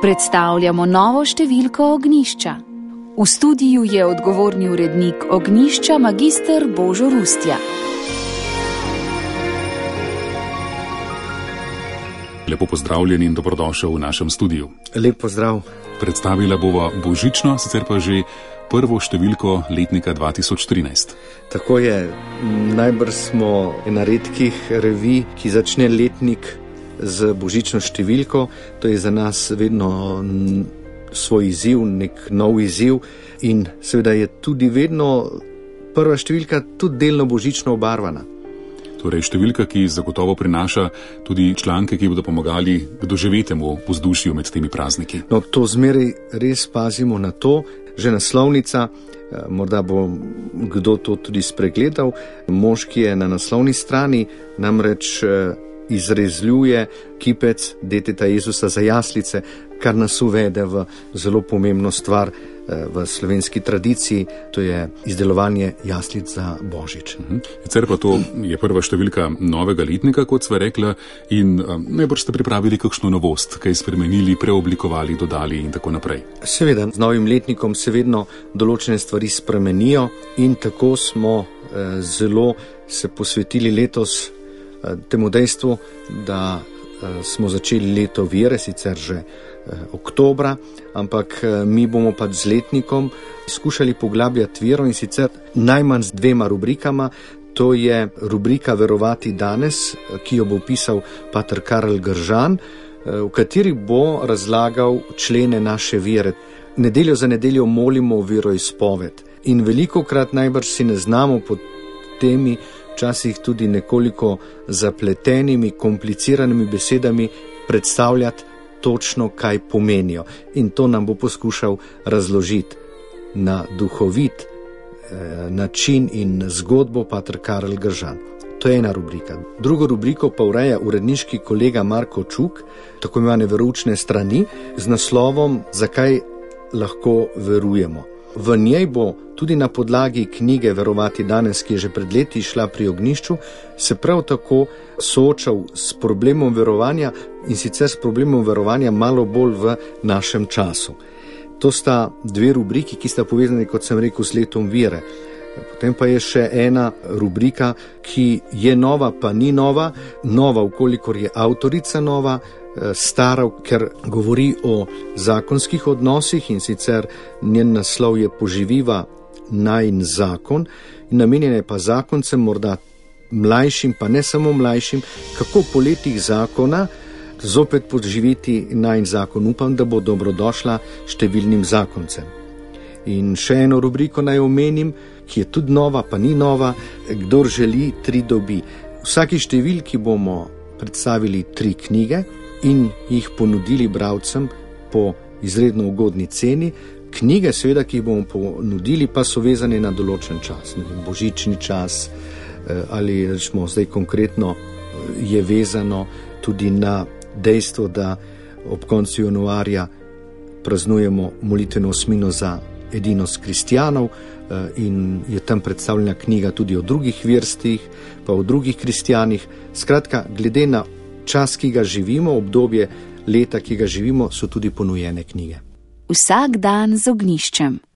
Predstavljamo novo številko Ognjišča. V studiu je odgovorni urednik Ognjišča magister Božo Rustja. Lepo pozdravljen in dobrodošel v našem studiu. Lep pozdrav. Predstavila bova božično, sicer pa že prvo številko letnika 2013. Tako je, najbrž smo ena redkih revij, ki začne letnik z božično številko. To je za nas vedno svoj izziv, nek nov izziv in seveda je tudi vedno prva številka tudi delno božično obarvana. Torej številka, ki zagotovo prinaša tudi članke, ki bodo pomagali k doživetemu vzdušju med temi prazniki. No, to zmeraj res pazimo na to. Že naslovnica, morda bo kdo to tudi spregledal, moški je na naslovni strani, namreč izrezljuje kipec deteta Jezusa za jaslice, kar nas uvede v zelo pomembno stvar v slovenski tradiciji, to je izdelovanje jaslic za Božič. Sicer pa to je prva številka novega letnika, kot sva rekla, in najbrž ste pripravili kakšno novost, kaj spremenili, preoblikovali, dodali in tako naprej. Seveda, z novim letnikom se vedno določene stvari spremenijo in tako smo zelo se posvetili letos temu dejstvu, da smo začeli leto vere, sicer že oktobra, ampak mi bomo pa z letnikom skušali poglabljati vero in sicer najmanj z dvema rubrikama. To je rubrika Verovati danes, ki jo bo pisal pater Karel Gržan, v kateri bo razlagal člene naše vere. Nedeljo za nedeljo molimo veroizpoved in velikokrat najbrž si ne znamo pod temi včasih tudi nekoliko zapletenimi, kompliciranimi besedami predstavljati točno, kaj pomenijo. In to nam bo poskušal razložiti na duhovit način in zgodbo pater Karel Gržan. To je ena rubrika. Drugo rubriko pa ureja uredniški kolega Marko Čuk, tako imenovane veroučne strani, z naslovom Zakaj lahko verujemo. V njej bo tudi na podlagi knjige Verovati danes, ki je že pred leti šla pri Ognjišču, se prav tako soočal s problemom verovanja in sicer s problemom verovanja malo bolj v našem času. To sta dve rubriki, ki sta povezani, kot sem rekel, s letom vere. Potem pa je še ena rubrika, ki je nova, pa ni nova, vkolikor je avtorica nova, stara, ker govori o zakonskih odnosih in sicer njen naslov je Poživiva najin zakon in namenjena je pa zakoncem, morda mlajšim, pa ne samo mlajšim, kako po letih zakona zopet poživiti najin zakon. Upam, da bo dobrodošla številnim zakoncem. In še eno rubriko naj omenim, ki je tudi nova, pa ni nova, Kdor želi, 3 dobi. V vsaki številki bomo predstavili 3 knjige in jih ponudili bralcem po izredno ugodni ceni. Knjige, seveda, ki jih bomo ponudili, pa so vezane na določen čas, božični čas ali rečemo zdaj konkretno je vezano tudi na dejstvo, da ob koncu januarja praznujemo molitveno osmino za edinost kristjanov in je tam predstavljena knjiga tudi o drugih verstih, pa o drugih kristjanih. Skratka, glede na čas, ki ga živimo, obdobje leta, ki ga živimo, so tudi ponujene knjige. Vsak dan z Ognjiščem.